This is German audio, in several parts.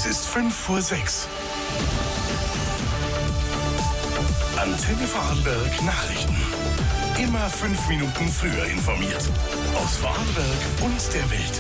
Es ist 5:06 Antenne Vorarlberg Nachrichten. Immer 5 Minuten früher informiert. Aus Vorarlberg und der Welt.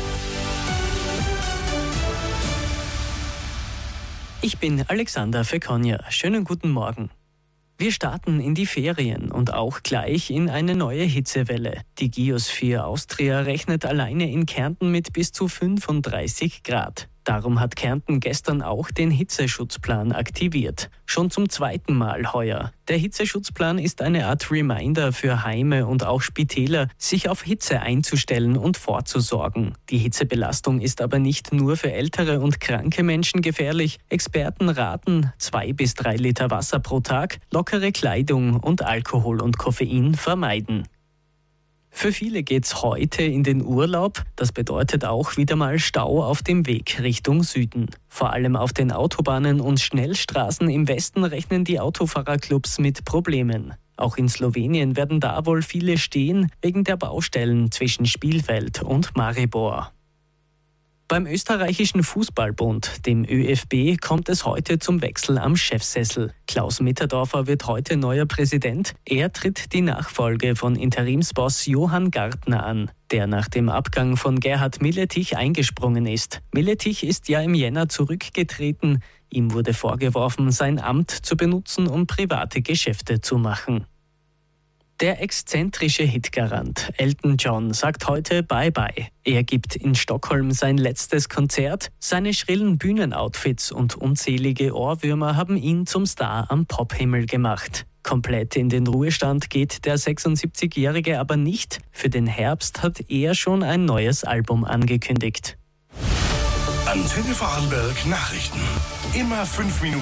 Ich bin Alexander Fekonja. Schönen guten Morgen. Wir starten in die Ferien und auch gleich in eine neue Hitzewelle. Die Geosphere Austria rechnet alleine in Kärnten mit bis zu 35 Grad. Darum hat Kärnten gestern auch den Hitzeschutzplan aktiviert. Schon zum 2. Mal heuer. Der Hitzeschutzplan ist eine Art Reminder für Heime und auch Spitäler, sich auf Hitze einzustellen und vorzusorgen. Die Hitzebelastung ist aber nicht nur für ältere und kranke Menschen gefährlich. Experten raten 2 bis 3 Liter Wasser pro Tag, lockere Kleidung und Alkohol und Koffein vermeiden. Für viele geht's heute in den Urlaub. Das bedeutet auch wieder mal Stau auf dem Weg Richtung Süden. Vor allem auf den Autobahnen und Schnellstraßen im Westen rechnen die Autofahrerclubs mit Problemen. Auch in Slowenien werden da wohl viele stehen, wegen der Baustellen zwischen Spielfeld und Maribor. Beim österreichischen Fußballbund, dem ÖFB, kommt es heute zum Wechsel am Chefsessel. Klaus Mitterdorfer wird heute neuer Präsident. Er tritt die Nachfolge von Interimsboss Johann Gartner an, der nach dem Abgang von Gerhard Milletich eingesprungen ist. Milletich ist ja im Jänner zurückgetreten. Ihm wurde vorgeworfen, sein Amt zu benutzen, um private Geschäfte zu machen. Der exzentrische Hitgarant Elton John sagt heute Bye-bye. Er gibt in Stockholm sein letztes Konzert. Seine schrillen Bühnenoutfits und unzählige Ohrwürmer haben ihn zum Star am Pophimmel gemacht. Komplett in den Ruhestand geht der 76-Jährige aber nicht. Für den Herbst hat er schon ein neues Album angekündigt. Antenne Vorarlberg Nachrichten. Immer 5 Minuten.